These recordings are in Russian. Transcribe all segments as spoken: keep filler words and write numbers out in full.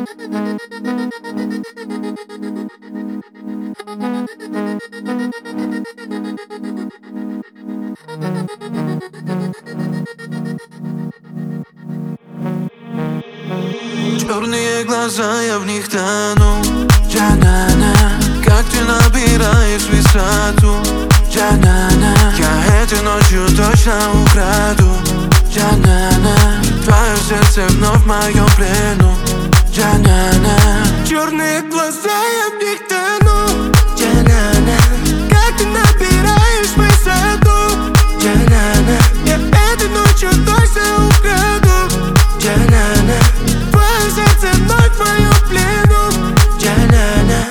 Черные глаза, я в них тону. Джанана, как ты набираешь высоту. Джанана, я этой ночью точно украду. Джанана, твое сердце вновь в моем плену. Джанана, черные глаза, я в них тону. Джанана, как ты набираешь высоту. Джанана, я этой ночью точно украду. Джанана, твое сердце вновь в моем плену. Джанана,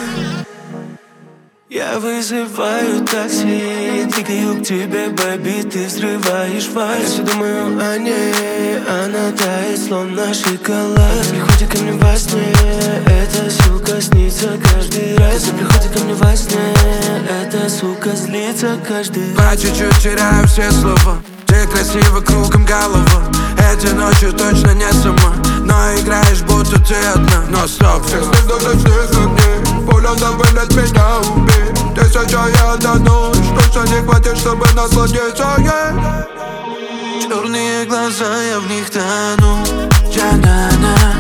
я вызываю такси, двигаю к тебе, бэби, ты взрываешь вайс. Я все думаю о ней, она тает, словно шоколад. Приходит ко мне во сне, эта сука снится каждый раз. Она приходит ко мне во сне, эта сука злится каждый раз. По чуть-чуть теряю все слова, ты красива кругом голова. Этой ночью точно не сама, но играешь, будто ты одна. Но стоп, все до ночных огней, пуля на вылет меня убей. Тысяча я одна ночь, точно не хватит, чтобы насладиться ей. Черные глаза, я в них тону. Джанана,